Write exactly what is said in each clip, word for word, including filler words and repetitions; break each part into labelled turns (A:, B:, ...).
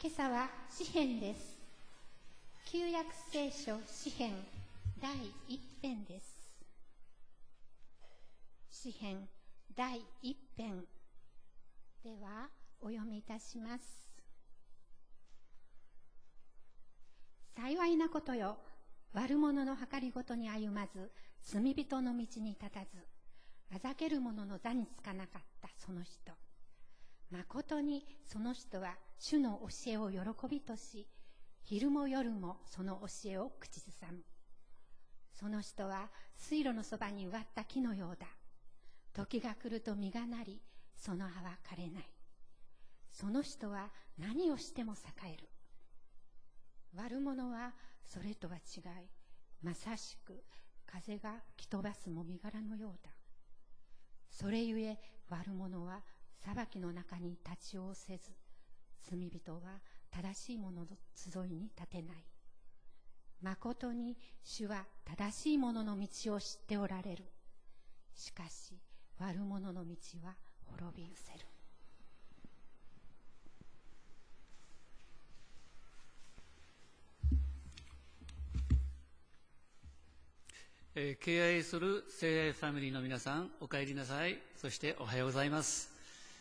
A: 今朝は詩編です。旧約聖書詩編だいいち編です。詩編だいいち編ではお読みいたします。幸いなことよ、悪者の計りごとに歩まず、罪人の道に立たず、あざける者の座につかなかったその人。まことにその人は主の教えを喜びとし、昼も夜もその教えを口ずさむ。その人は水路のそばに植わった木のようだ。時が来ると実がなり、その葉は枯れない。その人は何をしても栄える。悪者はそれとは違い、まさしく風が吹き飛ばすもみ殻のようだ。それゆえ悪者は裁きの中に立ち仰せず、罪人は正しい者の集いに立てない。まことに主は正しい者の道を知っておられる。しかし悪者の道は滅び失せる。
B: えー、敬愛する聖愛ファミリーの皆さん、お帰りなさい。そしておはようございます。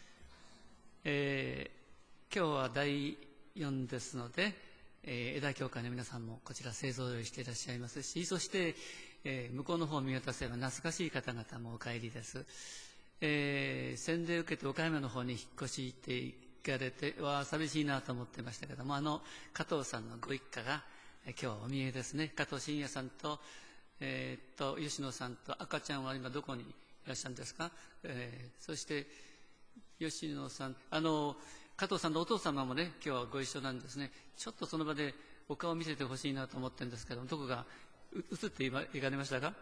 B: えー、今日はだいよんですので、えー、枝教会の皆さんもこちら勢ぞろいしていらっしゃいますし、そして、えー、向こうの方を見渡せば懐かしい方々もお帰りです。えー、洗礼を受けて岡山の方に引っ越していかれては寂しいなと思ってましたけども、あの加藤さんのご一家が、えー、今日お見えですね。加藤真也さんとえー、っと吉野さんと赤ちゃんは今どこにいらっしゃるんですか。えー、そして吉野さん、あの加藤さんのお父様もね、今日はご一緒なんですね。ちょっとその場でお顔を見せてほしいなと思ってるんですけども、どこが映っていかれましたか。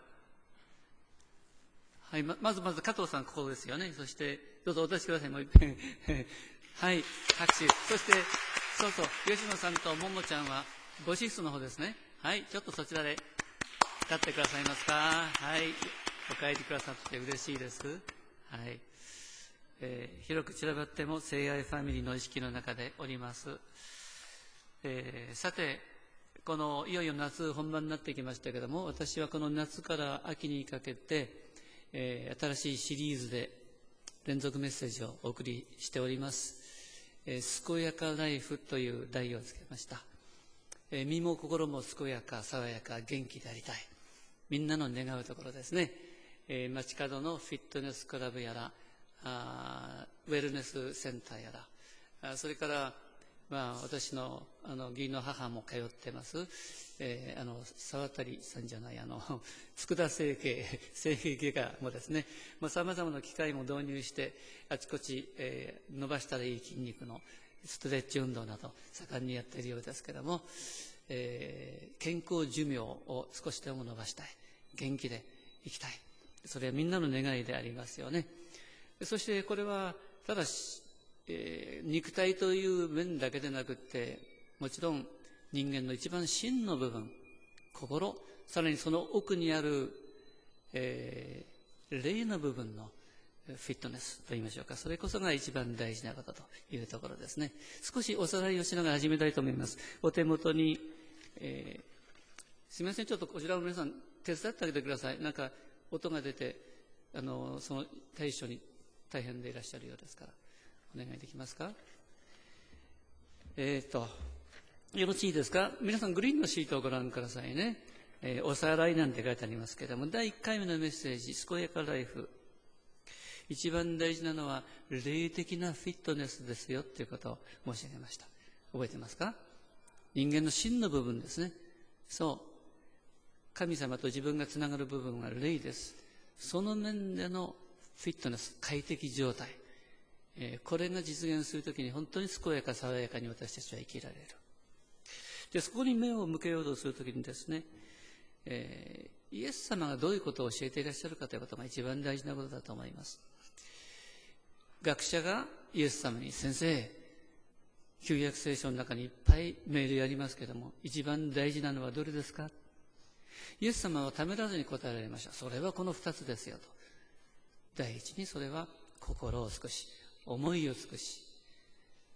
B: はい、ま, まずまず加藤さんここですよね。そしてどうぞお立ちください。もう一遍はい、拍手。そしてそうそう、吉野さんとももちゃんはご子室の方ですね。はい、ちょっとそちらで立ってくださいますか。はい、お帰りくださって嬉しいです。はい、えー、広く散らばっても聖愛ファミリーの意識の中でおります。えー、さて、このいよいよ夏本番になってきましたけども、私はこの夏から秋にかけて、えー、新しいシリーズで連続メッセージをお送りしております。えー、健やかライフという題をつけました。えー、身も心も健やか、爽やか、元気でありたい。みんなの願うところですね。えー、街角のフィットネスクラブやら、あウェルネスセンターやら、あそれから、まあ、私のあの義理の母も通ってます、えー、あの沢渡さんじゃない、あの佃整形整形外科もですね、さまざまな機械も導入してあちこち、えー、伸ばしたらいい筋肉のストレッチ運動など盛んにやっているようですけれども、えー、健康寿命を少しでも伸ばしたい、元気で生きたい、それはみんなの願いでありますよね。そしてこれはただし、えー、肉体という面だけでなくって、もちろん人間の一番真の部分、心、さらにその奥にある、えー、霊の部分のフィットネスと言いましょうか、それこそが一番大事なことというところですね。少しおさらいをしながら始めたいと思います。お手元に、えー、すみません、ちょっとこちらの皆さん手伝ってあげてください。なんか音が出て、あのその対処に大変でいらっしゃるようですからお願いできますか。えーとよろしいですか。皆さんグリーンのシートをご覧くださいね。えー、おさらいなんて書いてありますけれども、だいいっかいめのメッセージ、健やかライフ、一番大事なのは霊的なフィットネスですよということを申し上げました。覚えてますか。人間の真の部分ですね。そう、神様と自分がつながる部分は霊です。その面でのフィットネス、快適状態、えー、これが実現するときに本当に健やか爽やかに私たちは生きられる。でそこに目を向けようとするときにですね、えー、イエス様がどういうことを教えていらっしゃるかということが一番大事なことだと思います。学者がイエス様に、先生、旧約聖書の中にいっぱい命令ありますけれども、一番大事なのはどれですか。イエス様はためらずに答えられました。それはこの二つですよと。第一にそれは心を尽くし、思いを尽くし、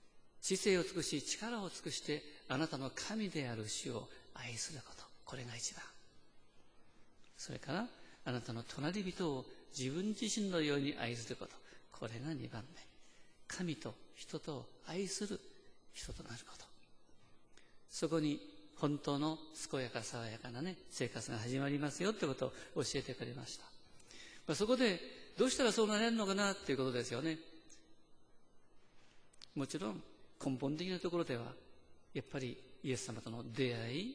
B: 知性を尽くし力を尽くしてあなたの神である主を愛すること、これが一番。それからあなたの隣人を自分自身のように愛すること、これが二番目。神と人とを愛する人となること。そこに本当の健やか爽やかなね生活が始まりますよってことを教えてくれました。まあ、そこでどうしたらそうなれるのかなっていうことですよね。もちろん根本的なところではやっぱりイエス様との出会い、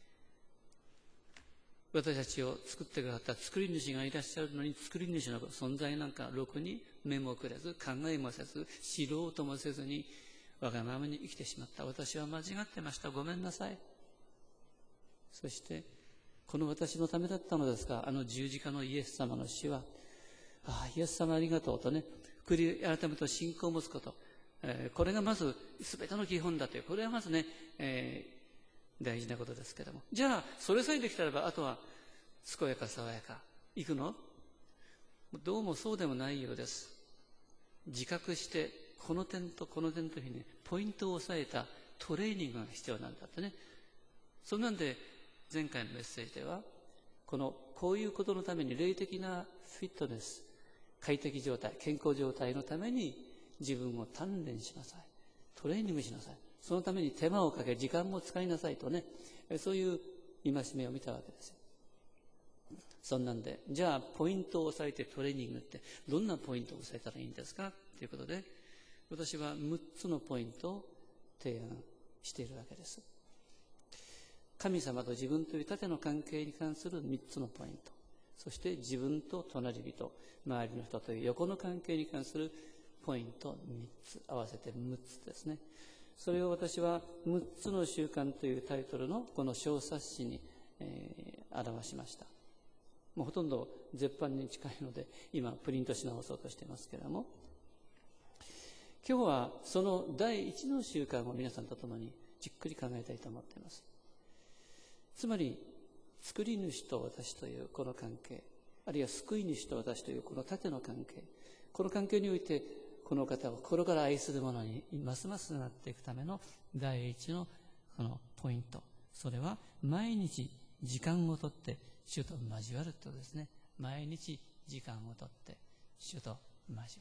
B: 私たちを作ってくださった作り主がいらっしゃるのに、作り主の存在なんかろくに目もくれず考えもせず知ろうともせずにわがままに生きてしまった。私は間違ってました。ごめんなさい。そしてこの私のためだったのですが、あの十字架のイエス様の死は、ああイエス様ありがとうとね、悔い改めと信仰を持つこと、えー、これがまず全ての基本だという、これはまずね、えー、大事なことですけれども、じゃあそれさえできたらばあとは健やか爽やかいくの？どうもそうでもないようです。自覚してこの点とこの点というふうに、ね、ポイントを押さえたトレーニングが必要なんだってね。そんなんで前回のメッセージでは、このこういうことのために霊的なフィットネス、快適状態、健康状態のために自分を鍛錬しなさい、トレーニングしなさい、そのために手間をかけ時間も使いなさいとね、そういう戒めを見たわけですよ。そんなんで、じゃあポイントを押さえてトレーニングってどんなポイントを押さえたらいいんですかということで、私はむっつのポイントを提案しているわけです。神様と自分という縦の関係に関するみっつのポイント、そして自分と隣人、周りの人という横の関係に関するポイントみっつ、合わせてむっつですね。それを私はむっつの習慣というタイトルのこの小冊子に、えー、表しました。もうほとんど絶版に近いので今プリントし直そうとしていますけれども、今日はその第一の習慣を皆さんと共にじっくり考えたいと思っています。つまり作り主と私というこの関係、あるいは救い主と私というこの縦の関係、この関係においてこの方を心から愛する者にますますなっていくための第一のこのポイント、それは毎日時間をとって主と交わるということですね。毎日時間をとって主と交わる、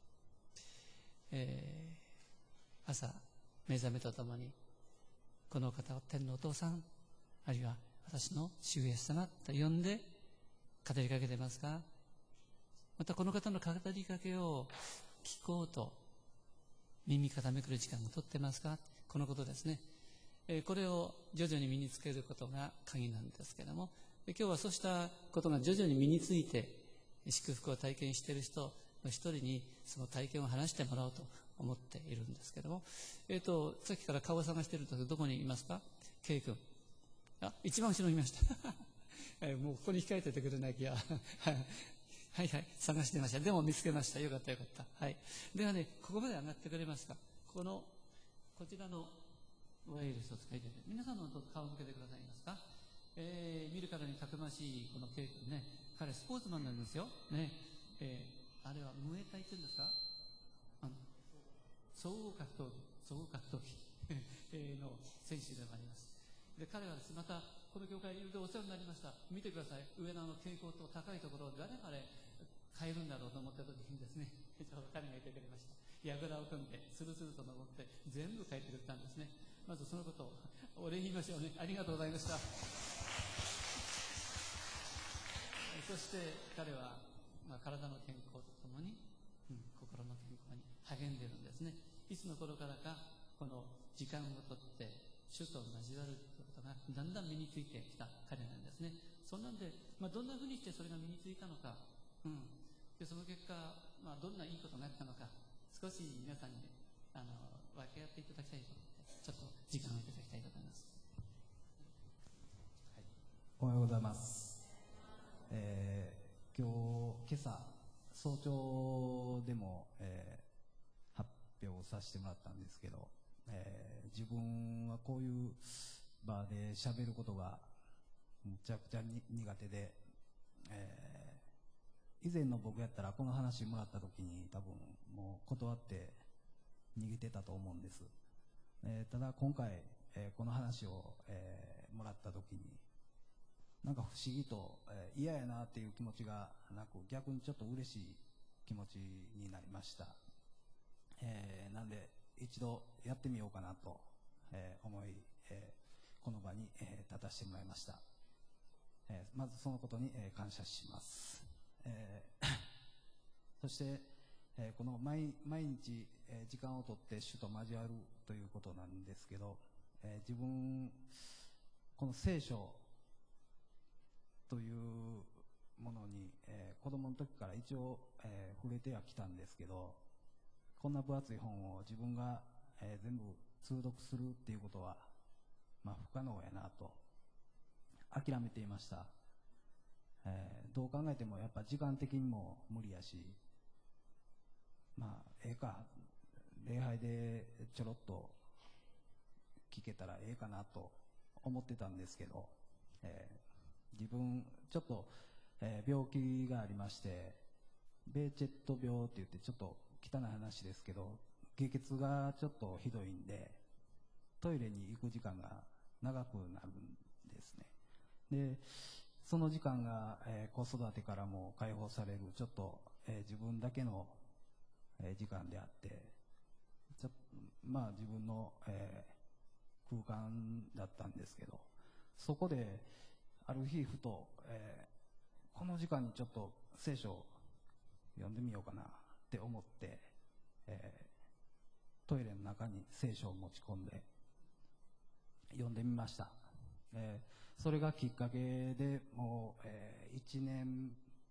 B: えー、朝目覚めとともにこの方を天のお父さん、あるいは私の主イエス様と呼んで語りかけてますか？またこの方の語りかけを聞こうと耳傾ける時間をとってますか？このことですね。えー、これを徐々に身につけることが鍵なんですけれども、今日はそうしたことが徐々に身について祝福を体験している人の一人にその体験を話してもらおうと思っているんですけれども、えーと、さっきから顔を探しているんですけど、どこにいますか？ケイ君。あ、一番後ろにいました、えー、もうここに控えててくれなきゃはいはい、探してました。でも見つけました。よかったよかった。はい。ではね、ここまで上がってくれますか？このこちらのワイヤレスを使いたい。皆さんの顔を向けてくださいますか？えー、見るからにたくましいこのケイ君ね、彼スポーツマンなんですよ。ね、えー、あれはムエタイって言うんですか？あの総合格闘技、総合格闘技の選手でもあります。で、彼はまたこの教会にいるとお世話になりました。見てください。上のあの傾向と高いところを誰があれ変えるんだろうと思った時にですね、ちょうど彼がいてくれました。櫓を組んでスルスルと登って全部変えてくれたんですね。まずそのことをお礼言いましょうね。ありがとうございました。そして彼は、まあ、体の健康とともに、うん、心の健康に励んでいるんですね。いつの頃からかこの時間をとって主と交わるということがだんだん身についてきた彼なんですね。そんなんで、まあ、どんなふうにしてそれが身についたのか、うん、でその結果、まあ、どんないいことがあったのか、少し皆さんにあの分け合っていただきたいと思って、ちょっと時間をいただきたいと思います。
C: はい、おはようございます。えー、今日今朝早朝でも、えー、発表させてもらったんですけど、えー、自分はこういう場で喋ることがむちゃくちゃに苦手で、えー、以前の僕やったらこの話もらった時に多分もう断って逃げてたと思うんです。 えー、ただ今回、えー、この話を、えー、もらった時になんか不思議と、えー、嫌やなっていう気持ちがなく逆にちょっと嬉しい気持ちになりました、えー、なんで一度やってみようかなと、えー、思い、えー、この場に、えー、立たせてもらいました、えー、まずそのことに、えー、感謝します、えー、そして、えー、この 毎, 毎日、えー、時間をとって主と交わるということなんですけど、えー、自分この聖書というものに、えー、子供の時から一応、えー、触れてはきたんですけど、こんな分厚い本を自分が、えー、全部通読するっていうことは、まあ、不可能やなと諦めていました、えー、どう考えてもやっぱ時間的にも無理やし、まあええか礼拝でちょろっと聞けたらええかなと思ってたんですけど、えー、自分ちょっと、えー、病気がありまして、ベーチェット病って言ってちょっと汚い話ですけど下血がちょっとひどいんでトイレに行く時間が長くなるんですね。でその時間が、えー、子育てからも解放されるちょっと、えー、自分だけの、えー、時間であってちょまあ自分の、えー、空間だったんですけど、そこである日ふと、えー、この時間にちょっと聖書を読んでみようかなって思って、えー、トイレの中に聖書を持ち込んで読んでみました、えー、それがきっかけでもう、えー、いちねん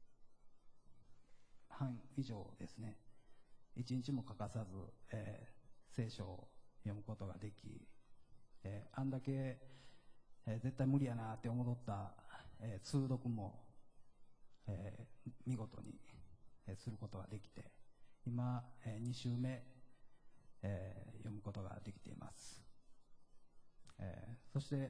C: はん以上ですね、いちにちも欠かさず、えー、聖書を読むことができ、えー、あんだけ、えー、絶対無理やなって思った、えー、通読も、えー、見事に、えー、することができて今、えー、に週目、えー、読むことができています、えー、そして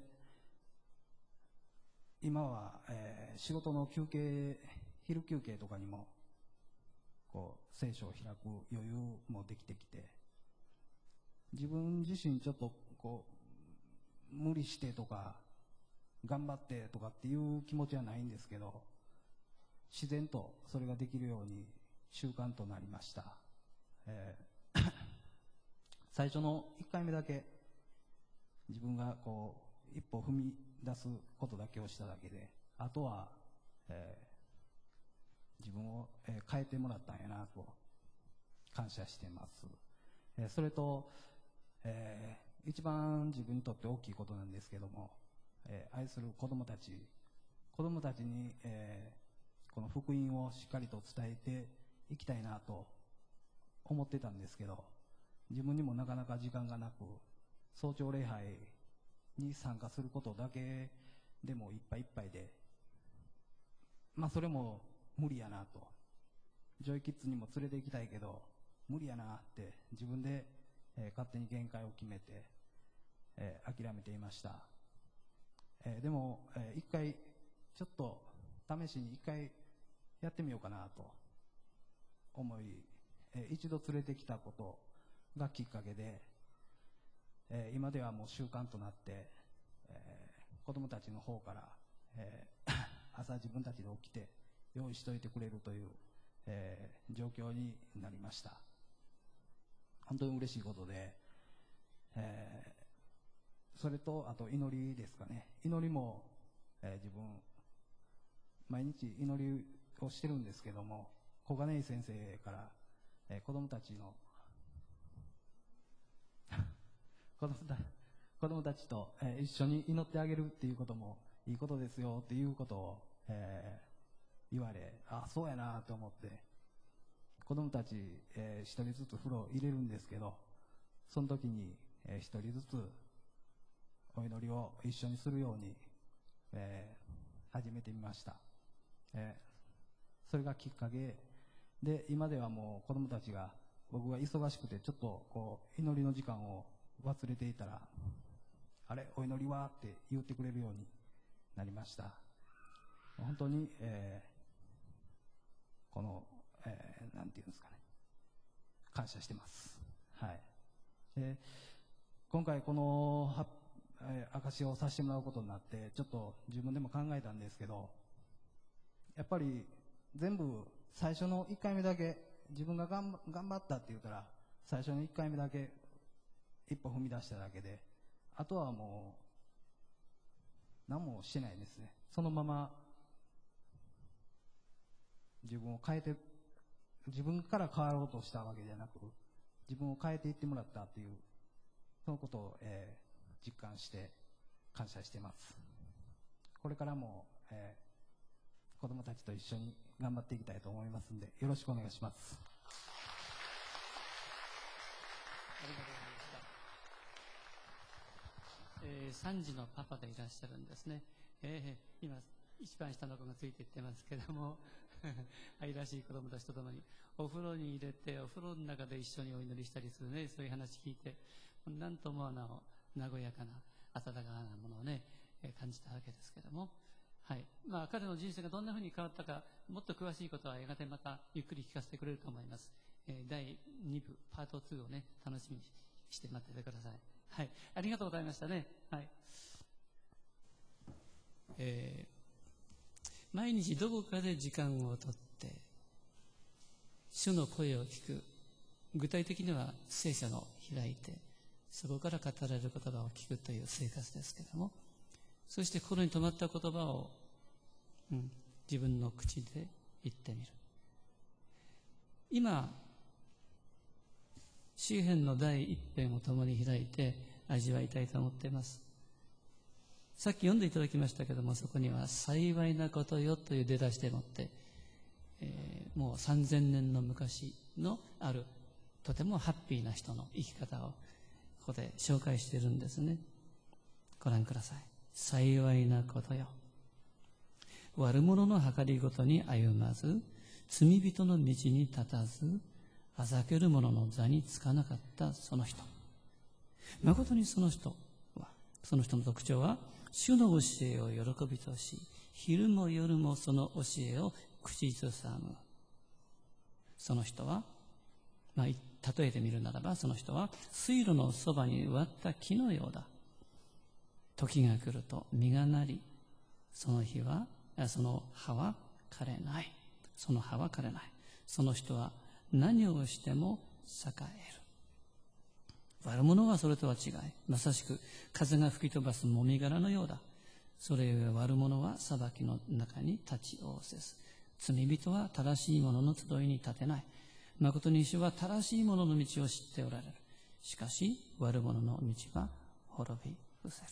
C: 今は、えー、仕事の休憩昼休憩とかにもこう聖書を開く余裕もできてきて、自分自身ちょっとこう無理してとか頑張ってとかっていう気持ちはないんですけど、自然とそれができるように習慣となりました、えー、最初のいっかいめだけ自分がこう一歩踏み出すことだけをしただけで、あとは、えー自分を、えー、変えてもらったんやなと感謝しています、えー、それと、えー、一番自分にとって大きいことなんですけども、えー、愛する子どもたち子どもたちに、えー、この福音をしっかりと伝えていきたいなと思ってたんですけど、自分にもなかなか時間がなく早朝礼拝に参加することだけでもいっぱいいっぱいで、まあそれも無理やなと、ジョイキッズにも連れて行きたいけど無理やなって自分で、えー、勝手に限界を決めて、えー、諦めていました、えー、でも、えー、一回ちょっと試しに一回やってみようかなと思い、えー、一度連れてきたことがきっかけで、えー、今ではもう習慣となって、えー、子供たちの方から、えー、朝自分たちで起きて用意しといてくれるという、えー、状況になりました。本当に嬉しいことで、えー、それとあと祈りですかね。祈りも、えー、自分毎日祈りをしてるんですけども、小金井先生から、えー、子供たちの子供た子供たちと、えー、一緒に祈ってあげるっていうこともいいことですよっていうことを、えー言われ、あ、そうやなと思って、子供たち、えー、一人ずつ風呂入れるんですけど、その時に、えー、一人ずつお祈りを一緒にするように、えー、始めてみました、えー、それがきっかけで、今ではもう子供たちが僕が忙しくてちょっとこう祈りの時間を忘れていたら、あれお祈りはって言ってくれるようになりました。本当に、えーこの、えー、なんていうんですかね、感謝してます。はい。で、 今回このはえー証しをさせてもらうことになって、ちょっと自分でも考えたんですけど、やっぱり全部最初のいっかいめだけ、自分が頑張頑張ったって言ったら最初のいっかいめだけ一歩踏み出しただけで、あとはもう何もしてないですね。そのまま自分を変えて、自分から変わろうとしたわけじゃなく、自分を変えていってもらったっていう、そのことを、えー実感して感謝しています。これからも、えー、子どもたちと一緒に頑張っていきたいと思いますので、よろしくお願いします。
B: ありがとうございました。えー、さんじのパパでいらっしゃるんですね。えー、今一番下の子がついていってますけども愛らしい子供たちとともにお風呂に入れて、お風呂の中で一緒にお祈りしたりするね、そういう話聞いて、なんともあの和やかな温かなものをね、えー、感じたわけですけども、はい、まあ彼の人生がどんなふうに変わったか、もっと詳しいことはやがてまたゆっくり聞かせてくれると思います。えー、だいにぶパートツーをね、楽しみにして待っててください。はい、ありがとうございましたね。はい、えー、毎日どこかで時間をとって主の声を聞く。具体的には聖書の開いて、そこから語られる言葉を聞くという生活ですけれども、そして心に留まった言葉を、うん、自分の口で言ってみる。今詩編の第一編を共に開いて味わいたいと思っています。さっき読んでいただきましたけれども、そこには幸いなことよという出だしでもって、えー、もうさんぜんねんの昔のあるとてもハッピーな人の生き方をここで紹介しているんですね。ご覧ください。幸いなことよ。悪者の計りごとに歩まず、罪人の道に立たず、あざける者の座につかなかったその人。誠にその人は、その人の特徴は、主の教えを喜びとし、昼も夜もその教えを口ずさむ。その人は、まあ、例えてみるならば、その人は水路のそばに植わった木のようだ。時が来ると実がなり、その日は、その葉は枯れない。その葉は枯れない。その人は何をしても栄える。悪者はそれとは違い、まさしく風が吹き飛ばすもみ殻のようだ。それゆえ悪者は裁きの中に立ち仰せず、罪人は正しい者の集いに立てない。誠に主は正しい者の道を知っておられる。しかし悪者の道は滅び伏せる。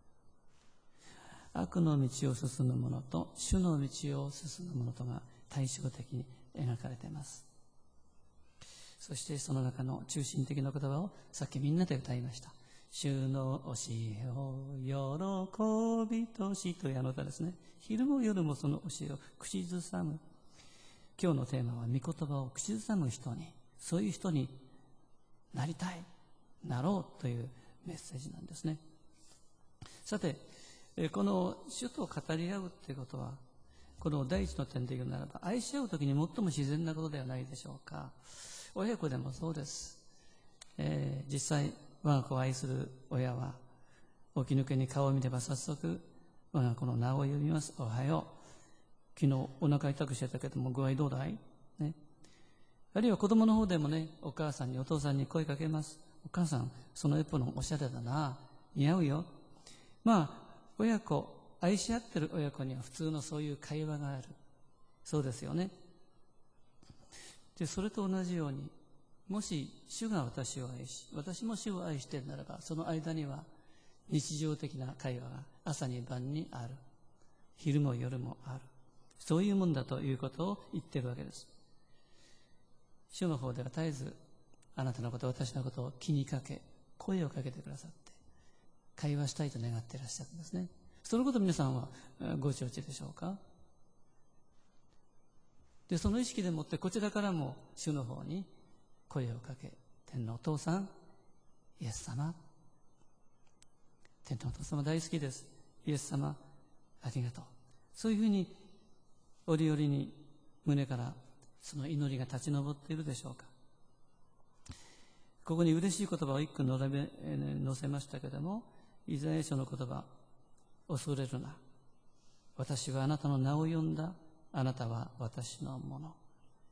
B: 悪の道を進む者と主の道を進む者とが対照的に描かれています。そしてその中の中心的な言葉をさっきみんなで歌いました。主の教えを喜びとしというあの歌ですね。昼も夜もその教えを口ずさむ。今日のテーマは御言葉を口ずさむ人に、そういう人になりたい、なろうというメッセージなんですね。さて、この主と語り合うということは、この第一の点で言うならば、愛し合うときに最も自然なことではないでしょうか。親子でもそうです。えー、実際、我が子を愛する親は、起き抜けに顔を見れば早速、我が子の名を呼びます。おはよう。昨日お腹痛くしてたけども具合どうだい、ね、あるいは子供の方でもね、お母さんにお父さんに声かけます。お母さん、そのエプロンおしゃれだな、似合うよ。まあ親子、愛し合ってる親子には普通のそういう会話がある。そうですよね。でそれと同じように、もし主が私を愛し、私も主を愛しているならば、その間には日常的な会話が朝に晩にある。昼も夜もある。そういうもんだということを言っているわけです。主の方では絶えずあなたのこと、私のことを気にかけ、声をかけてくださって会話したいと願っていらっしゃるんですね。そのこと皆さんはご承知でしょうか。でその意識でもってこちらからも主の方に声をかけ、天のお父さん、イエス様、天のお父様大好きです、イエス様ありがとう、そういうふうに折々に胸からその祈りが立ち上っているでしょうか。 ここに嬉しい言葉を一句載べ載せましたけれども、イザヤ書の言葉、恐れるな。私はあなたの名を呼んだ。あなたは私のもの。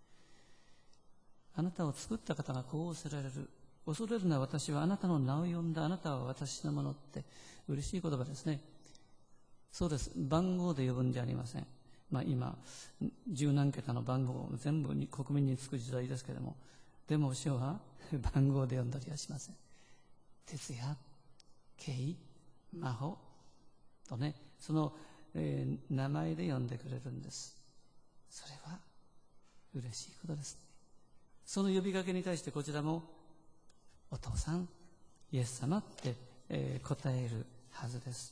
B: あなたを作った方がこうおっしゃられる。恐れるな、私はあなたの名を呼んだ。あなたは私のものって、嬉しい言葉ですね。そうです。番号で呼ぶんじゃありません。まあ今、十何桁の番号を全部に国民につく時代ですけれども、でも主は番号で呼んだりはしません。哲也、慶、真帆とね、その、えー、名前で呼んでくれるんです。それは嬉しいことですね。その呼びかけに対してこちらも、お父さん、イエス様って、えー、答えるはずです。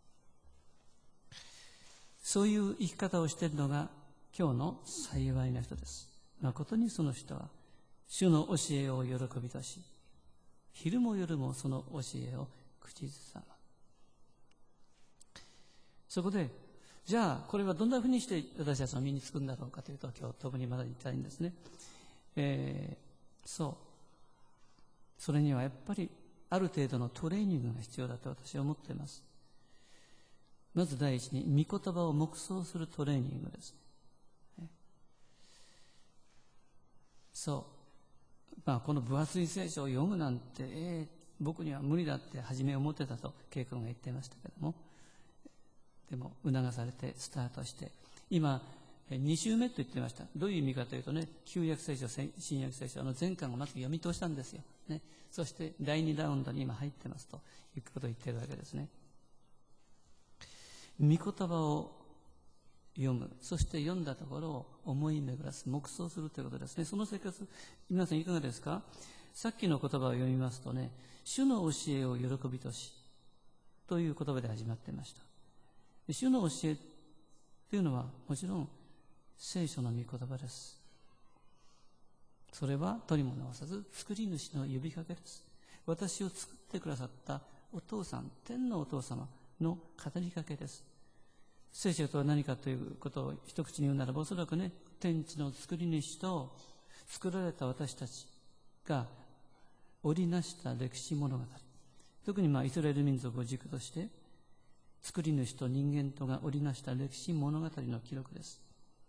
B: そういう生き方をしているのが今日の幸いな人です。誠にその人は主の教えを喜びとし、昼も夜もその教えを口ずさむ。そこで、じゃあこれはどんなふうにして私たちの身につくんだろうかというと、今日特にまだ言いたいんですね。えー、そう。それにはやっぱりある程度のトレーニングが必要だと私は思っています。まず第一に、御言葉を黙想するトレーニングです。そう。まあ、この分厚い聖書を読むなんて、えー、僕には無理だって初め思ってたと、恵子が言っていましたけども、でも、促されてスタートして、今、に週目と言ってました。どういう意味かというとね、旧約聖書、新約聖書、あの前巻をまず読み通したんですよ。ね。そして、だいにラウンドに今入ってますということを言っているわけですね。御言葉を読む、そして読んだところを思い巡らす、黙想するということですね。その生活、皆さんいかがですか？さっきの言葉を読みますとね、主の教えを喜びとしという言葉で始まっていました。主の教えというのはもちろん聖書の御言葉です。それは取りも直さず作り主の呼びかけです。私を作ってくださったお父さん、天のお父様の語りかけです。聖書とは何かということを一口に言うならば、おそらくね、天地の作り主と作られた私たちが織りなした歴史物語、特にまあイスラエル民族を軸として作り主と人間とが織りなした歴史物語の記録です。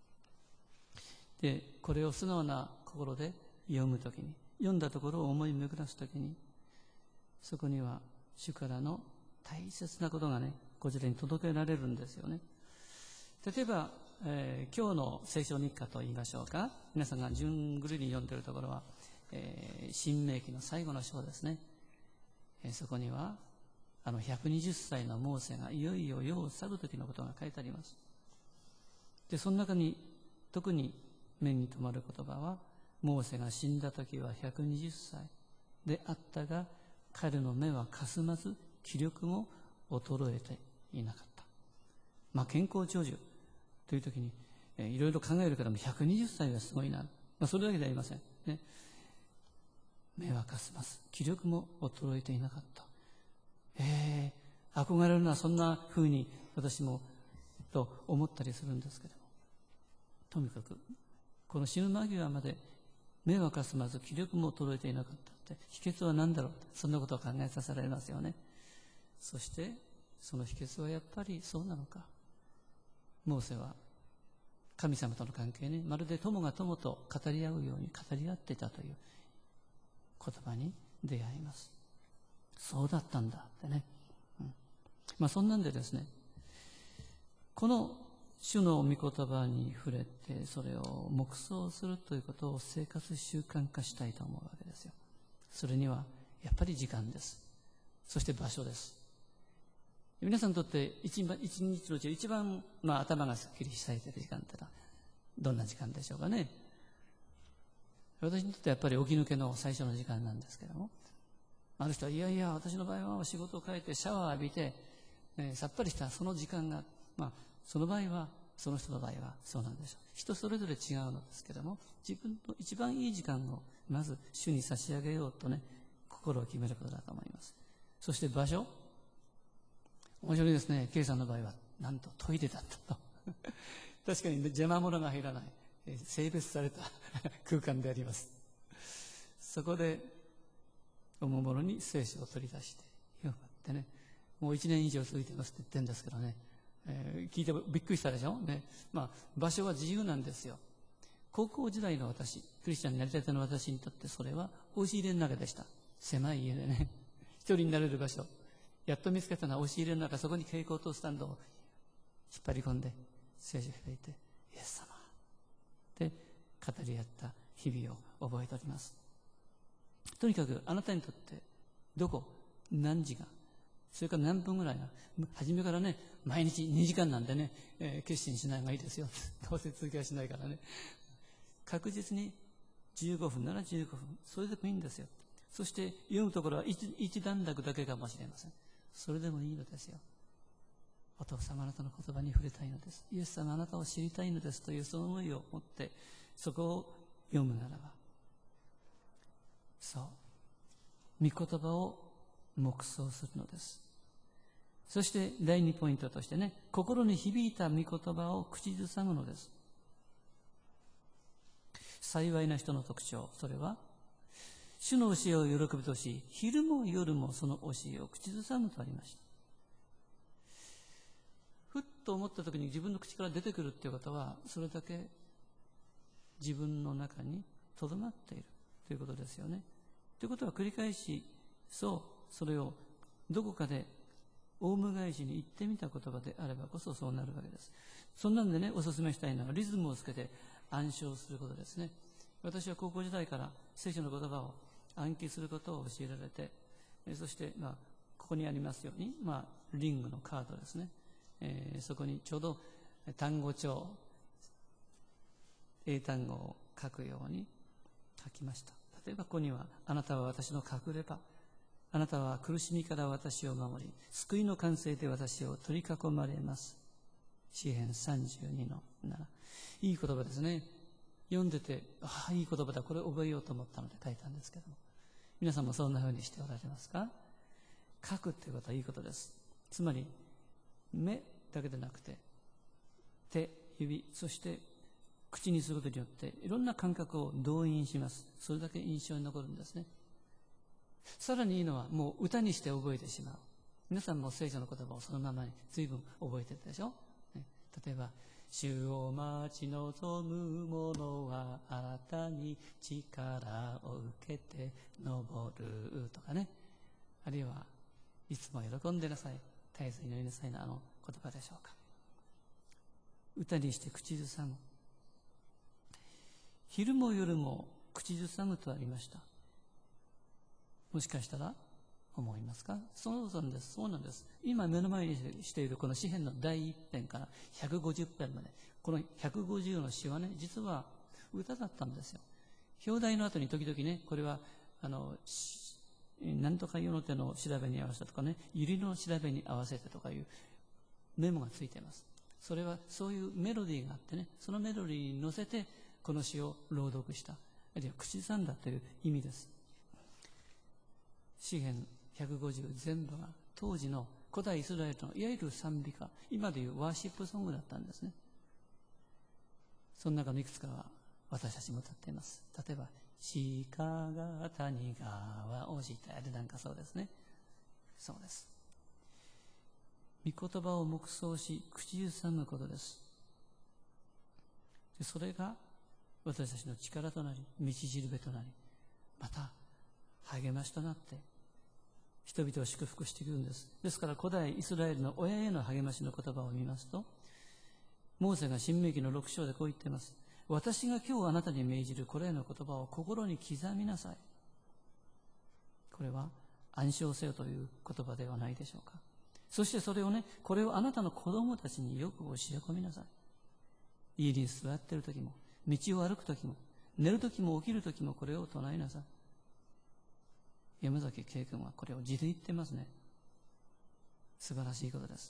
B: で、これを素直な心で読むときに、読んだところを思い巡らすときに、そこには主からの大切なことがね、こちらに届けられるんですよね。例えば、えー、今日の聖書日課と言いましょうか。皆さんが順繰りに読んでいるところは、えー、新明記の最後の章ですね。えー、そこには、あのひゃくにじゅっさいのモーセがいよいよ世を去る時のことが書いてあります。で、その中に特に目に留まる言葉は、モーセが死んだ時はひゃくにじゅっさいであったが、彼の目はかすまず、気力も衰えていなかった。まあ、健康長寿という時に、えー、いろいろ考えるけども、ひゃくにじゅっさいはすごいな。まあ、それだけではありません。ね。目はかすまず、気力も衰えていなかった。えー、憧れるのはそんな風に私もと思ったりするんですけども、とにかくこの死ぬ間際まで目はかすまず気力も衰えていなかったって、秘訣は何だろうって、そんなことを考えさせられますよね。そしてその秘訣はやっぱりそうなのか。モーセは神様との関係にまるで友が友と語り合うように語り合っていたという言葉に出会います。そうだったんだってね、うん、まあそんなんでですね、この主の御言葉に触れてそれを黙想するということを生活習慣化したいと思うわけですよ。それにはやっぱり時間です。そして場所です。皆さんにとって一日のうち一番、まあ、頭がすっきりされている時間というのはどんな時間でしょうかね。私にとってやっぱり起き抜けの最初の時間なんですけども、ある人はいやいや私の場合は仕事を帰ってシャワー浴びて、えー、さっぱりしたその時間が、まあその場合はその人の場合はそうなんでしょう。人それぞれ違うのですけども、自分の一番いい時間をまず主に差し上げようとね、心を決めることだと思います。そして場所、面白いですね。Kさんの場合はなんとトイレだったと確かに邪魔者が入らない、えー、性別された空間であります。そこでおもむろに聖書を取り出して読むってね、もう一年以上続いてますって言ってるんですけどね、えー、聞いてびっくりしたでしょ、ね、まあ、場所は自由なんですよ。高校時代の私、クリスチャンになりたての私にとってそれは押し入れの中でした。狭い家でね、一人になれる場所、やっと見つけたのは押し入れの中、そこに蛍光灯スタンドを引っ張り込んで聖書を開いて、イエス様で語り合った日々を覚えております。とにかくあなたにとってどこ、何時間、それから何分ぐらいな、初めからね、毎日にじかんなんでね、えー、決心しない方がいいですよ。どうせ続きはしないからね。確実にじゅうごふんならじゅうごふん、それでもいいんですよ。そして読むところは 一, 一段落だけかもしれません。それでもいいのですよ。お父様、あなたの言葉に触れたいのです。イエス様、あなたを知りたいのですというその思いを持ってそこを読むならば、そう、御言葉を黙想するのです。そして第二ポイントとしてね、心に響いた御言葉を口ずさむのです。幸いな人の特徴、それは主の教えを喜びとし、昼も夜もその教えを口ずさむとありました。ふっと思った時に自分の口から出てくるっていうことは、それだけ自分の中にとどまっているということですよね。ということは繰り返し、そう、それをどこかでオウム返しに言ってみた言葉であればこそそうなるわけです。そんなんでね、お勧めしたいのはリズムをつけて暗唱することですね。私は高校時代から聖書の言葉を暗記することを教えられて、そして、まあ、ここにありますように、まあ、リングのカードですね、えー、そこにちょうど単語帳、英単語を書くように書きました。例えばここには、あなたは私の隠れ場、あなたは苦しみから私を守り、救いの完成で私を取り囲まれます。詩編さんじゅうにのなな。いい言葉ですね。読んでて、ああ、いい言葉だ、これ覚えようと思ったので書いたんですけども、皆さんもそんな風にしておられますか？書くっていうことはいいことです。つまり目だけでなくて手、指、そして口にすることによっていろんな感覚を動員します。それだけ印象に残るんですね。さらにいいのは、もう歌にして覚えてしまう。皆さんも聖書の言葉をそのままに随分覚えてるでしょ、ね、例えば、主を待ち望む者はあなたに力を受けて登るとかね、あるいはいつも喜んでなさい、絶えず祈りなさいのあの言葉でしょうか。歌にして口ずさむ。昼も夜も口ずさむとありました。もしかしたら思いますか？そうなんです。そうなんです。今目の前にしているこの詩編の第一編からひゃくごじゅっ編まで、このひゃくごじゅうの詩はね、実は歌だったんですよ。表題の後に時々ね、これはあの何とか世の手の調べに合わせてとかね、百合の調べに合わせてとかいうメモがついています。それはそういうメロディーがあってね、そのメロディーに乗せてこの詩を朗読した、あるいは口ずさんだという意味です。詩編ひゃくごじゅう全部が当時の古代イスラエルのいわゆる賛美歌、今でいうワーシップソングだったんですね。その中のいくつかは私たちも歌っています。例えば、鹿が谷川をしたりなんかそうですね。そうです。御言葉を黙想し、口ずさむことです。でそれが私たちの力となり、道しるべとなり、また励ましとなって人々を祝福していくんです。ですから古代イスラエルの親への励ましの言葉を見ますと、モーセが申命記のろく章でこう言っています。私が今日あなたに命じるこれらの言葉を心に刻みなさい。これは暗唱せよという言葉ではないでしょうか。そしてそれをね、これをあなたの子供たちによく教え込みなさい。家に座っている時も、道を歩く時も、寝る時も起きる時もこれを唱えなさい。山崎圭君はこれを字で言ってますね。素晴らしいことです。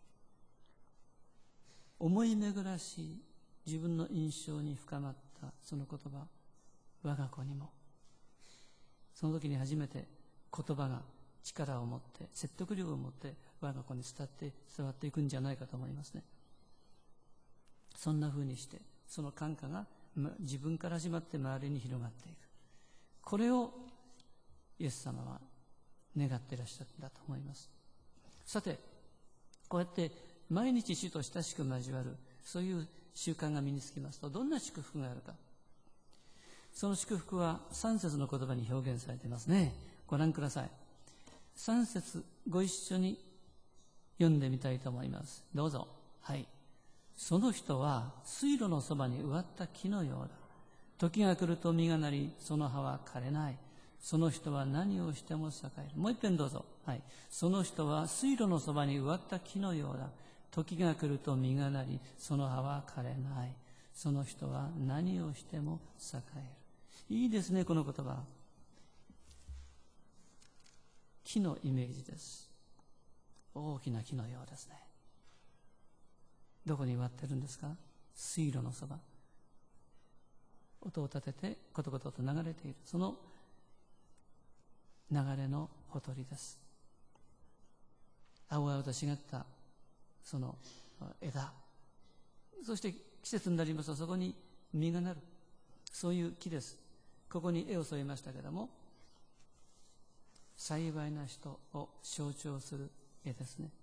B: 思い巡らし自分の印象に深まったその言葉、我が子にもその時に初めて言葉が力を持って説得力を持って我が子に伝って伝わっていくんじゃないかと思いますね。そんな風にしてその感化が自分から始まって周りに広がっていく。これをイエス様は願っていらっしゃるんだと思います。さて、こうやって毎日主と親しく交わる、そういう習慣が身につきますと、どんな祝福があるか。その祝福は三節の言葉に表現されていますね。ご覧ください。三節ご一緒に読んでみたいと思います。どうぞ。はい。その人は水路のそばに植わった木のようだ。時が来ると実がなり、その葉は枯れない。その人は何をしても栄える。もう一遍どうぞ。はい。その人は水路のそばに植わった木のようだ。時が来ると実がなり、その葉は枯れない。その人は何をしても栄える。いいですね、この言葉。木のイメージです。大きな木のようですね。どこに植わってるんですか？水路のそば。音を立ててコトコトと流れている。その流れのほとりです。青々と茂ったその枝。そして季節になりますとそこに実がなる。そういう木です。ここに絵を添えましたけれども、幸いな人を象徴する絵ですね。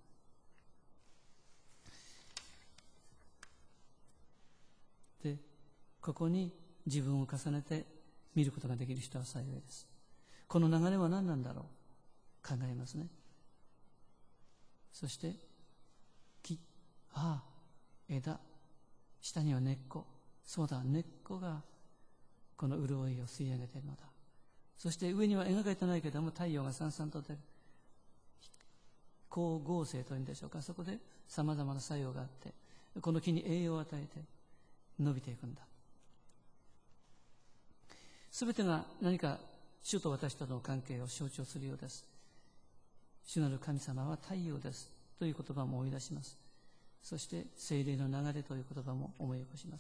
B: で、ここに自分を重ねて見ることができる人は幸いです。この流れは何なんだろう、考えますね。そして木、ああ枝、下には根っこ、そうだ、根っこがこの潤いを吸い上げているのだ。そして上には描かれてないけれども太陽がさんさんと出る光合成というんでしょうか。そこでさまざまな作用があってこの木に栄養を与えて伸びていくんだ。すべてが何か主と私との関係を象徴するようです。主なる神様は太陽ですという言葉も思い出します。そして聖霊の流れという言葉も思い起こします。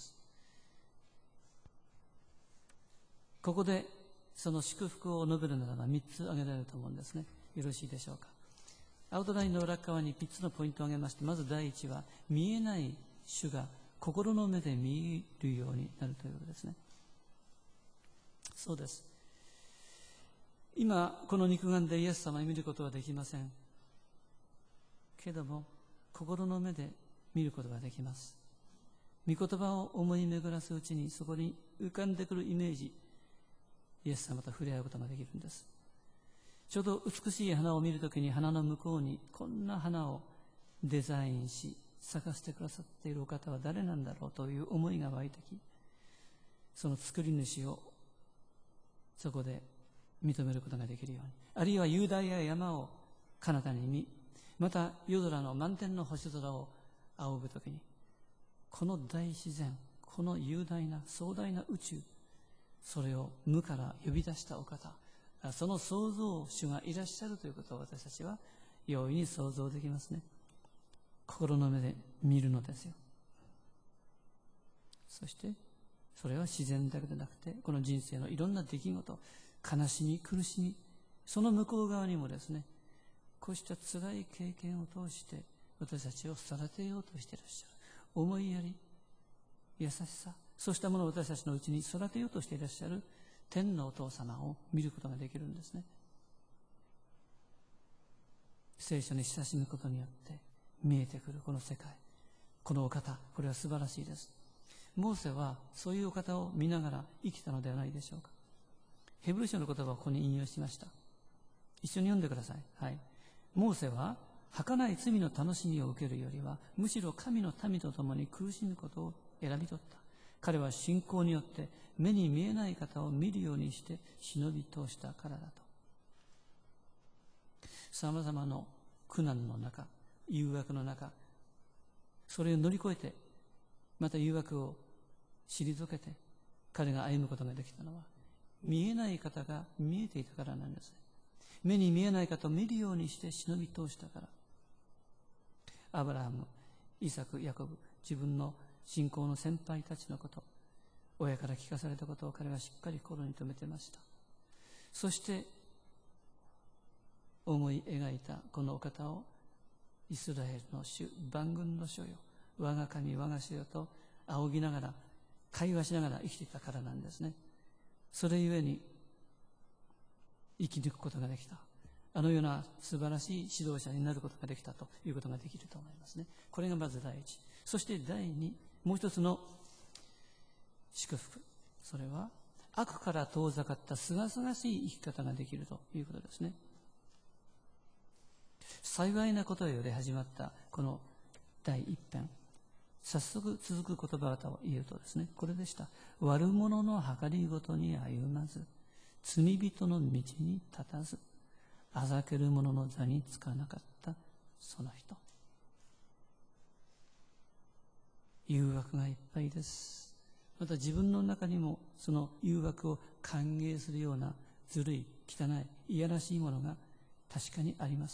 B: ここでその祝福を述べるならばみっつ挙げられると思うんですね。よろしいでしょうか。アウトラインの裏側にみっつのポイントを挙げまして、まず第一は見えない主が心の目で見えるようになるということですね。そうです。今この肉眼でイエス様を見ることはできませんけども、心の目で見ることができます。御言葉を思い巡らすうちにそこに浮かんでくるイメージ、イエス様と触れ合うことができるんです。ちょうど美しい花を見るときに花の向こうにこんな花をデザインし咲かせてくださっているお方は誰なんだろうという思いが湧いてき、その作り主をそこで認めることができるように、あるいは雄大や山を彼方に見、また夜空の満天の星空を仰ぐときに、この大自然、この雄大な壮大な宇宙、それを無から呼び出したお方、その創造主がいらっしゃるということを私たちは容易に想像できますね。心の目で見るのですよ。そしてそれは自然だけでなくて、この人生のいろんな出来事、悲しみ、苦しみ、その向こう側にもですね、こうした辛い経験を通して私たちを育てようとしていらっしゃる思いやり、優しさ、そうしたものを私たちのうちに育てようとしていらっしゃる天のお父様を見ることができるんですね。聖書に親しむことによって見えてくるこの世界、このお方、これは素晴らしいです。モーセはそういうお方を見ながら生きたのではないでしょうか。ヘブル書の言葉をここに引用しました。一緒に読んでください。はい。モーセは儚い罪の楽しみを受けるよりは、むしろ神の民と共に苦しむことを選び取った。彼は信仰によって目に見えない方を見るようにして忍び通したからだと。さまざまな苦難の中、誘惑の中、それを乗り越えて、また誘惑を退けて彼が歩むことができたのは、見えない方が見えていたからなんです。目に見えない方を見るようにして忍び通したから。アブラハム、イサク、ヤコブ、自分の信仰の先輩たちのこと、親から聞かされたことを彼はしっかり心に留めてました。そして思い描いたこのお方を、イスラエルの主、万軍の主よ、我が神我が主よと仰ぎながら、会話しながら生きていたからなんですね。それゆえに生き抜くことができた。あのような素晴らしい指導者になることができたということができると思いますね。これがまず第一。そして第二、もう一つの祝福。それは悪から遠ざかったすがすがしい生き方ができるということですね。幸いなことより始まったこの第一編。早速続く言葉を言うとですね、これでした。悪者の計りごとに歩まず、罪人の道に立たず、あざける者の座につかなかったその人。誘惑がいっぱいです。また自分の中にもその誘惑を歓迎するようなずるい、汚い、いやらしいものが確かにあります。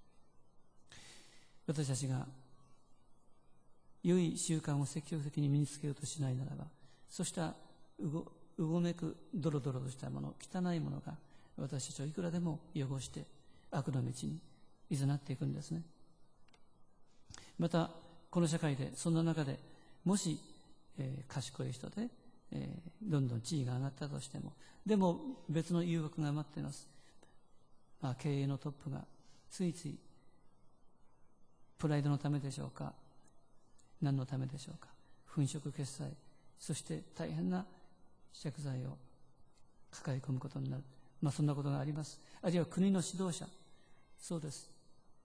B: 私たちが良い習慣を積極的に身につけようとしないならば、そうしたうご、うごめくドロドロとしたもの、汚いものが私たちをいくらでも汚して悪の道に誘っていくんですね。またこの社会でそんな中でもし、えー、賢い人で、えー、どんどん地位が上がったとしても、でも別の誘惑が待っています。まあ、経営のトップがついついプライドのためでしょうか、何のためでしょうか、粉飾決済、そして大変な借財を抱え込むことになる。まあそんなことがあります。あるいは国の指導者、そうです。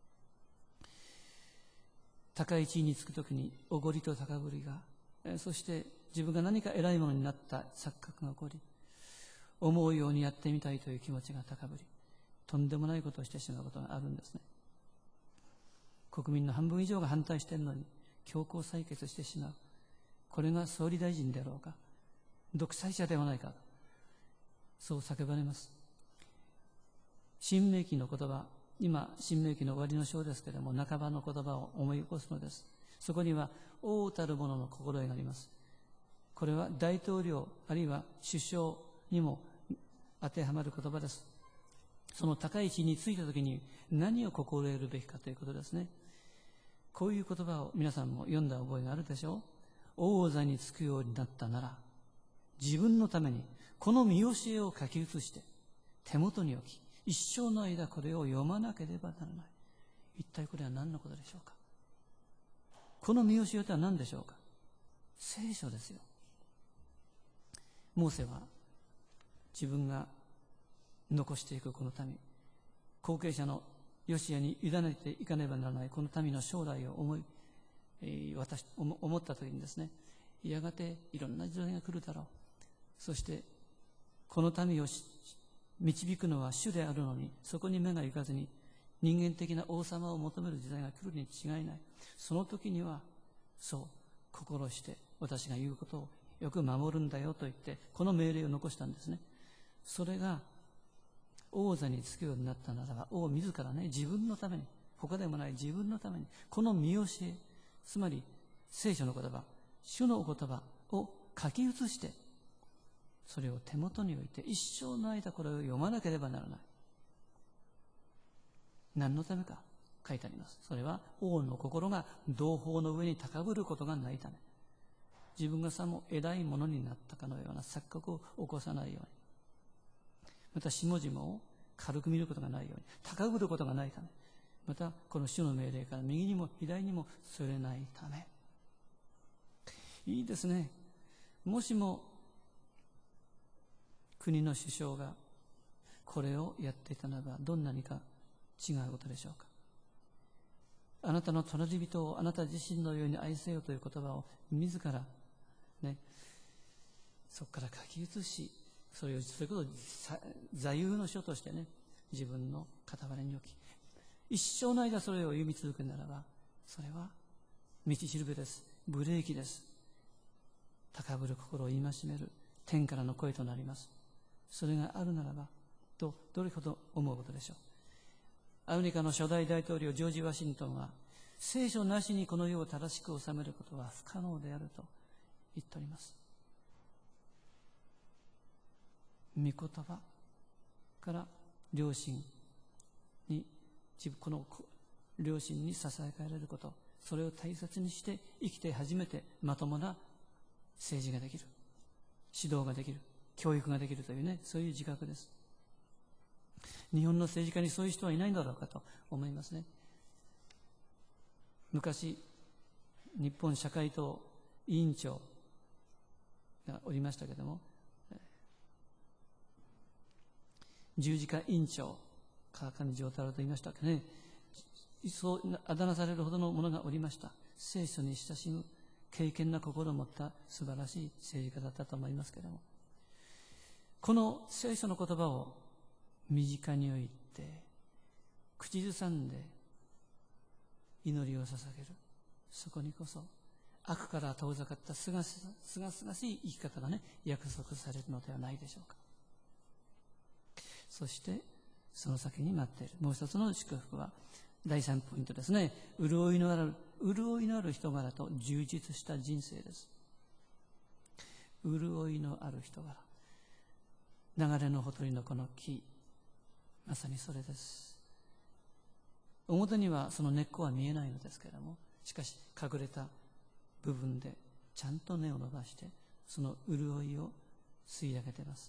B: 高い地位につくときにおごりと高ぶりが、えそして自分が何か偉いものになった錯覚が起こり、思うようにやってみたいという気持ちが高ぶり、とんでもないことをしてしまうことがあるんですね。国民の半分以上が反対しているのに強行採決してしまう。これが総理大臣であろうか、独裁者ではないか、そう叫ばれます。新明記の言葉、今新明記の終わりの章ですけれども、半ばの言葉を思い起こすのです。そこには王たる者の心得があります。これは大統領あるいは首相にも当てはまる言葉です。その高い地位についたときに何を心得るべきかということですね。こういう言葉を皆さんも読んだ覚えがあるでしょう。王座につくようになったなら、自分のためにこの見教えを書き写して手元に置き、一生の間これを読まなければならない。一体これは何のことでしょうか。この見教えとは何でしょうか。聖書ですよ。モーセは自分が残していくこの民、後継者のヨシアに委ねていかねばならないこの民の将来を思い、えー、私思ったときにですね、やがていろんな時代が来るだろう。そしてこの民を導くのは主であるのに、そこに目が行かずに人間的な王様を求める時代が来るに違いない。その時にはそう心して私が言うことをよく守るんだよと言ってこの命令を残したんですね。それが王座につくようになったならば、王自らね、自分のために、他でもない自分のためにこの見教え、つまり聖書の言葉、主のお言葉を書き写して、それを手元に置いて一生の間これを読まなければならない。何のためか書いてあります。それは王の心が同胞の上に高ぶることがないため、自分がさも偉いものになったかのような錯覚を起こさないように、また下々を軽く見ることがないように、高ぶることがないため、またこの主の命令から右にも左にもそれないため。いいですね。もしも国の首相がこれをやっていたならば、どんなにか違うことでしょうか。あなたの隣人をあなた自身のように愛せよという言葉を自らね、そこから書き写し、それをそれこそ座右の書としてね、自分の傍らに置き、一生の間それを読み続けるならば、それは道しるべです。ブレーキです。高ぶる心を戒める天からの声となります。それがあるならばとどれほど思うことでしょう。アメリカの初代大統領ジョージ・ワシントンは、聖書なしにこの世を正しく治めることは不可能であると言っております。御言葉から良心に、この良心に支えられること、それを大切にして生きて初めてまともな政治ができる、指導ができる、教育ができるというね、そういう自覚です。 日本の政治家にそういう人はいないんだろうかと思いますね。昔、日本社会党委員長がおりましたけれども、十字架委員長、川上丈太郎と言いましたっけね、そうあだ名されるほどのものがおりました。聖書に親しむ敬虔な心を持った素晴らしい政治家だったと思いますけれども、この聖書の言葉を身近に置いて口ずさんで祈りを捧げる、そこにこそ悪から遠ざかったすがすがすがしい生き方がね、約束されるのではないでしょうか。そしてその先に待っているもう一つの祝福はだいさんポイントですね。潤いのある潤いのある人柄と充実した人生です。潤いのある人柄、流れのほとりのこの木、まさにそれです。表にはその根っこは見えないのですけれども、しかし隠れた部分でちゃんと根を伸ばしてその潤いを吸い上げています。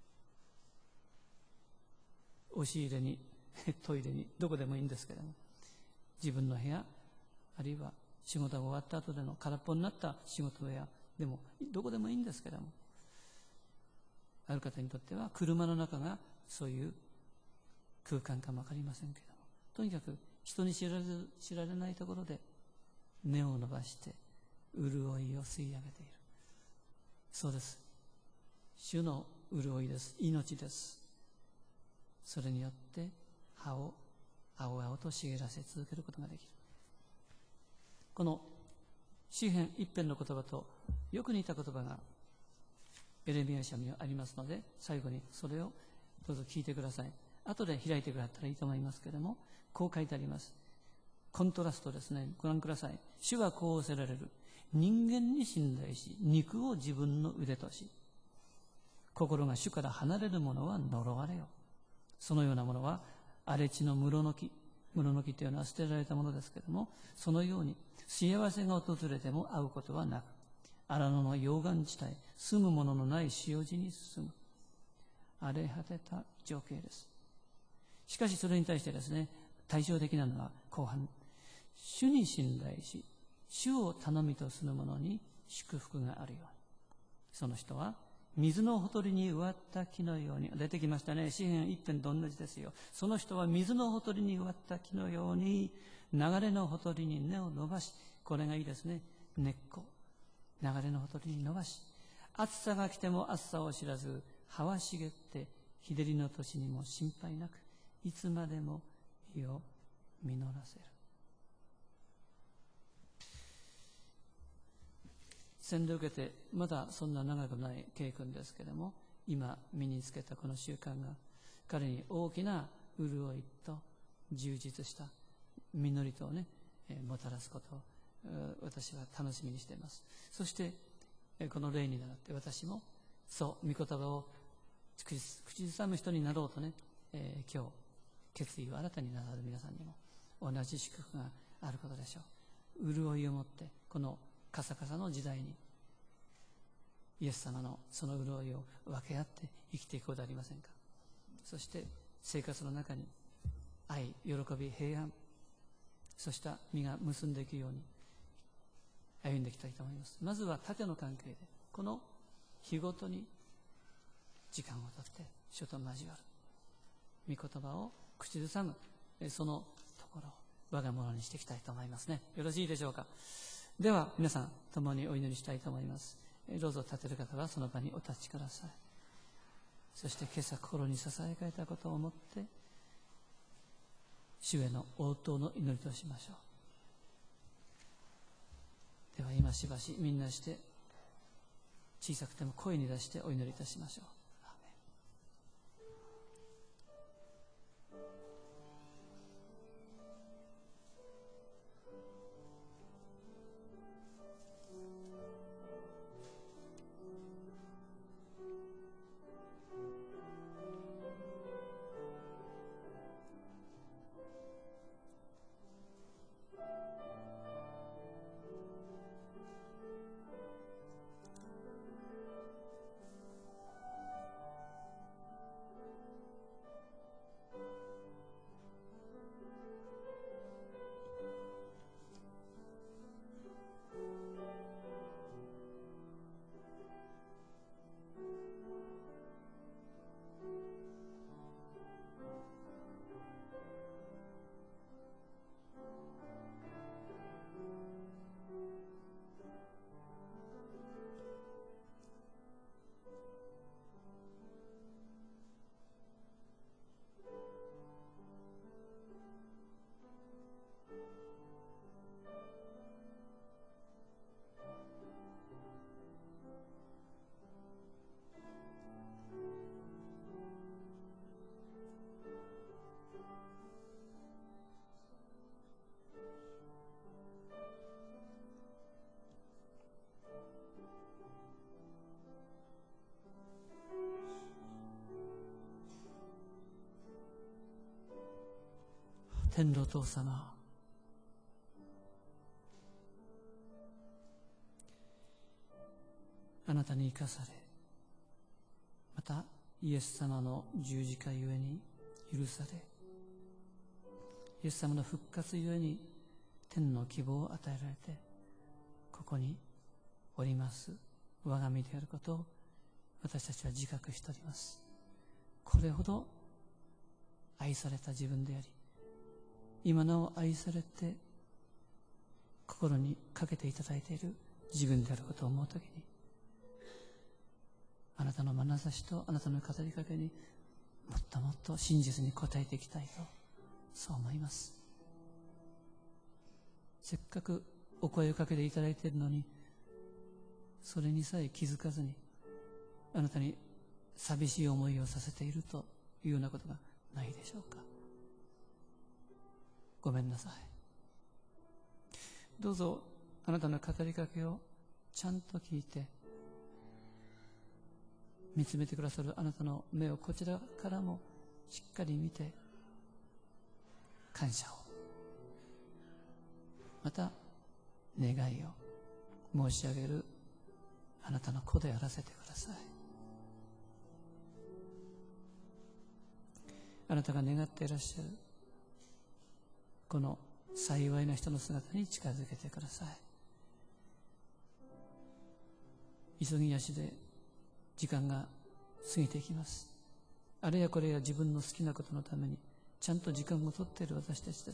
B: 押し入れにトイレにどこでもいいんですけれども、自分の部屋、あるいは仕事が終わった後での空っぽになった仕事部屋でもどこでもいいんですけれども、ある方にとっては車の中がそういう空間かもわかりませんけれども、とにかく人に知られず知られないところで根を伸ばして潤いを吸い上げている。そうです、主の潤いです。命です。それによって葉を青々と茂らせ続けることができる。この詩編一編の言葉とよく似た言葉がエレミヤ書にありますので、最後にそれをどうぞ聞いてください。後で開いてくださったらいいと思いますけれども、こう書いてあります。コントラストですね。ご覧ください。主はこうおせられる。人間に信頼し、肉を自分の腕とし、心が主から離れる者は呪われよ。そのようなものは荒れ地の室の木、室の木というのは捨てられたものですけれども、そのように幸せが訪れても会うことはなく、荒野の溶岩地帯、住む者のない塩地に進む荒れ果てた情景です。しかしそれに対してですね、対照的なのは後半、主に信頼し主を頼みとする者に祝福があるように、その人は水のほとりに植わった木のように、出てきましたね。詩編一編と同じですよ。その人は水のほとりに植わった木のように流れのほとりに根を伸ばし、これがいいですね。根っこ、流れのほとりに伸ばし、暑さが来ても暑さを知らず、葉は茂って日照りの年にも心配なく、いつまでも実を実らせる。洗礼を受けてまだそんな長くない経験ですけれども、今身につけたこの習慣が彼に大きな潤いと充実した実りとをね、えー、もたらすことを私は楽しみにしています。そして、えー、この例に倣って私もそう御言葉を口ずさむ人になろうとね、えー、今日決意を新たになさる皆さんにも同じ祝福があることでしょう。潤いを持ってこのカサカサの時代にイエス様のその潤いを分け合って生きていこうではありませんか。そして生活の中に愛、喜び、平安、そうした実が結んでいくように歩んでいきたいと思います。まずは縦の関係でこの日ごとに時間をとって主と交わる、御言葉を口ずさむ、そのところを我が物にしていきたいと思いますね。よろしいでしょうか。では皆さん共にお祈りしたいと思います。どうぞ立てる方はその場にお立ちください。そして今朝心にささやかれたことを思って主への応答の祈りとしましょう。では今しばしみんなして小さくても声に出してお祈りいたしましょう。 天のお父様、あなたに生かされ、またイエス様の十字架ゆえに許され、イエス様の復活ゆえに天の希望を与えられて、ここにおります我が身であることを私たちは自覚しております。これほど愛された自分であり、今なお愛されて心にかけていただいている自分であることを思うときに、あなたの眼差しとあなたの語りかけにもっともっと真実に応えていきたいと、そう思います。せっかくお声をかけていただいているのに、それにさえ気づかずにあなたに寂しい思いをさせているというようなことがないでしょうか。ごめんなさい。どうぞあなたの語りかけをちゃんと聞いて、見つめてくださるあなたの目をこちらからもしっかり見て、感謝を、また願いを申し上げるあなたの子であらせてください。あなたが願っていらっしゃるこの幸いな人の姿に近づけてください。急ぎ足で時間が過ぎていきます。あれやこれや自分の好きなことのためにちゃんと時間を取っている私たちです。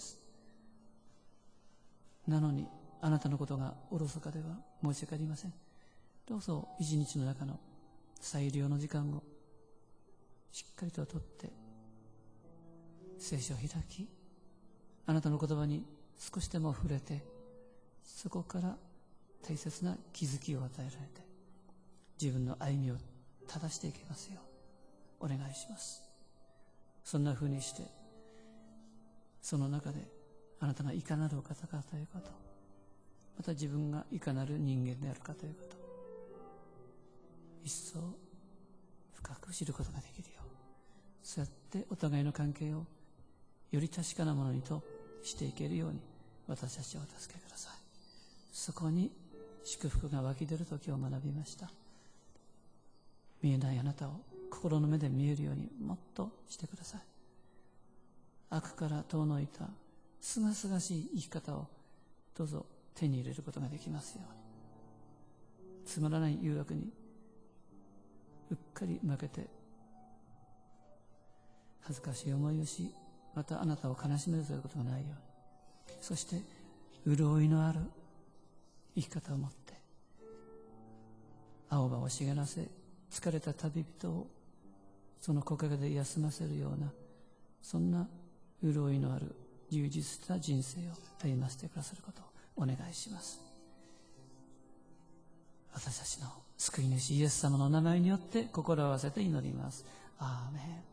B: なのにあなたのことがおろそかでは申し訳ありません。どうぞ一日の中の最良の時間をしっかりと取って聖書を開き、あなたの言葉に少しでも触れて、そこから大切な気づきを与えられて、自分の歩みを正していけますようお願いします。そんな風にして、その中であなたがいかなるお方かということ、また自分がいかなる人間であるかということ、一層深く知ることができるよう、そうやってお互いの関係をより確かなものにとしていけるように私たちをお助けください。そこに祝福が湧き出る時を学びました。見えないあなたを心の目で見えるようにもっとしてください。悪から遠のいたすがすがしい生き方をどうぞ手に入れることができますように。つまらない誘惑にうっかり負けて恥ずかしい思いをし、またあなたを悲しめるということがないように、そして潤いのある生き方を持って青葉を茂らせ、疲れた旅人をその木陰で休ませるような、そんな潤いのある充実した人生を歩ませてくださることをお願いします。私たちの救い主イエス様の名前によって心を合わせて祈ります。アーメン。